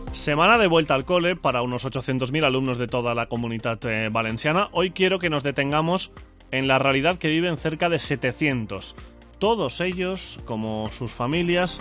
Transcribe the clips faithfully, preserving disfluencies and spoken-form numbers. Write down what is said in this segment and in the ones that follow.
Semana de vuelta al cole para unos ochocientos mil alumnos de toda la comunidad eh, valenciana. Hoy quiero que nos detengamos en la realidad que viven cerca de setecientos. Todos ellos, como sus familias,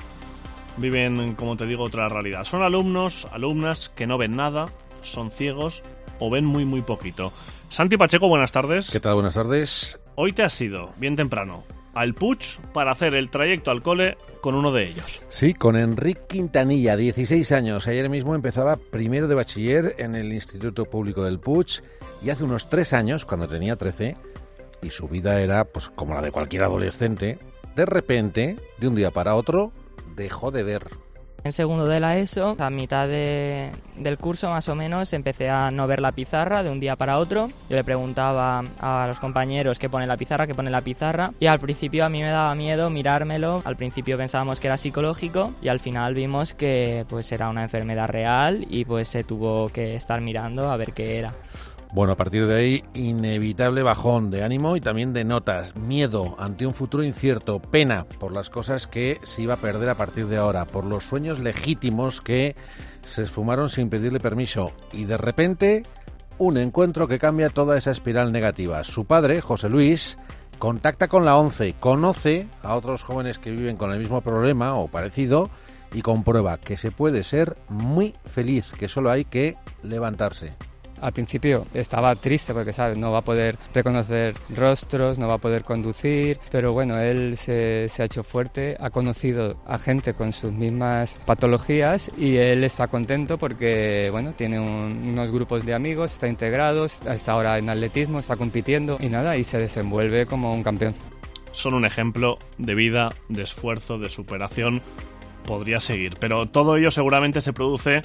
viven, como te digo, otra realidad. Son alumnos, alumnas que no ven nada, son ciegos o ven muy, muy poquito. Santi Pacheco, buenas tardes. ¿Qué tal? Buenas tardes. Hoy te has ido, bien temprano, al Puig para hacer el trayecto al cole con uno de ellos. Sí, con Enric Quintanilla, dieciséis años. Ayer mismo empezaba primero de bachiller en el Instituto Público del Puig y hace unos tres años, cuando tenía trece, y su vida era pues como la de cualquier adolescente, de repente, de un día para otro, dejó de ver. En segundo de la ESO, a mitad de, del curso más o menos, empecé a no ver la pizarra de un día para otro. Yo le preguntaba a los compañeros qué pone la pizarra, qué pone la pizarra, y al principio a mí me daba miedo mirármelo. Al principio pensábamos que era psicológico y al final vimos que pues era una enfermedad real y pues se tuvo que estar mirando a ver qué era. Bueno, a partir de ahí, inevitable bajón de ánimo y también de notas, miedo ante un futuro incierto, pena por las cosas que se iba a perder a partir de ahora, por los sueños legítimos que se esfumaron sin pedirle permiso y de repente un encuentro que cambia toda esa espiral negativa. Su padre, José Luis, contacta con la ONCE, conoce a otros jóvenes que viven con el mismo problema o parecido y comprueba que se puede ser muy feliz, que solo hay que levantarse. Al principio estaba triste porque, ¿sabes?, no va a poder reconocer rostros, no va a poder conducir, pero bueno, él se, se ha hecho fuerte, ha conocido a gente con sus mismas patologías y él está contento porque, bueno, tiene un, unos grupos de amigos, está integrado, está ahora en atletismo, está compitiendo y nada, y se desenvuelve como un campeón. Son un ejemplo de vida, de esfuerzo, de superación. Podría seguir, pero todo ello seguramente se produce,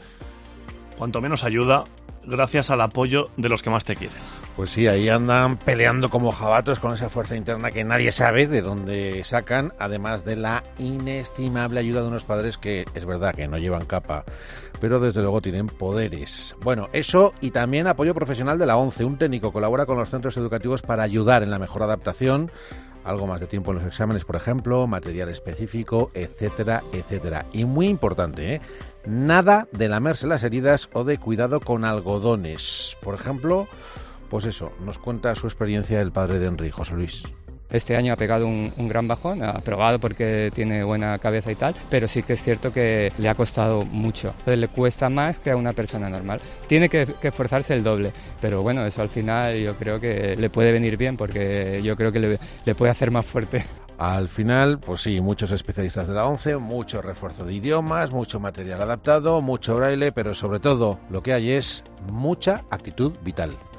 cuanto menos ayuda, gracias al apoyo de los que más te quieren. Pues sí, ahí andan peleando como jabatos con esa fuerza interna que nadie sabe de dónde sacan, además de la inestimable ayuda de unos padres que es verdad que no llevan capa, pero desde luego tienen poderes. Bueno, eso y también apoyo profesional de la ONCE. Un técnico colabora con los centros educativos para ayudar en la mejor adaptación, algo más de tiempo en los exámenes, por ejemplo, material específico, etcétera, etcétera. Y muy importante, ¿eh? Nada de lamerse las heridas o de cuidado con algodones. Por ejemplo, pues eso, nos cuenta su experiencia el padre de Enric, José Luis. Este año ha pegado un, un gran bajón, ha probado porque tiene buena cabeza y tal, pero sí que es cierto que le ha costado mucho. Le cuesta más que a una persona normal. Tiene que, que esforzarse el doble, pero bueno, eso al final yo creo que le puede venir bien porque yo creo que le, le puede hacer más fuerte. Al final, pues sí, muchos especialistas de la ONCE, mucho refuerzo de idiomas, mucho material adaptado, mucho braille, pero sobre todo lo que hay es mucha actitud vital.